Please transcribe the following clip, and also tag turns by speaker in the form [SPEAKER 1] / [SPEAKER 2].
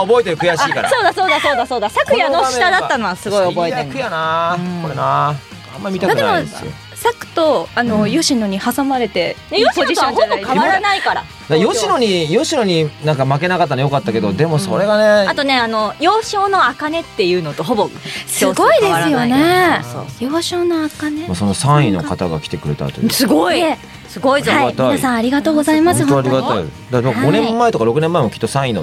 [SPEAKER 1] 覚えてる、悔しいから。
[SPEAKER 2] そうだ昨夜の下だったのはすごい覚えてる。
[SPEAKER 1] 最悪やな、これな、あんまり見たくないですよ。
[SPEAKER 3] サクと吉野に挟まれて
[SPEAKER 2] 吉野とはほぼ変わらないから。
[SPEAKER 1] 吉野になんか負けなかったのよかったけど、でもそれがね、
[SPEAKER 2] あとね幼少の茜っていうのとほぼ
[SPEAKER 3] すごいですよね。幼少の茜。
[SPEAKER 1] その3位の方が来てくれたという。
[SPEAKER 2] すごいぞ。
[SPEAKER 3] 皆さんありがとうございます。
[SPEAKER 1] 本当ありがたい。だから5年前とか6年前もきっと3位の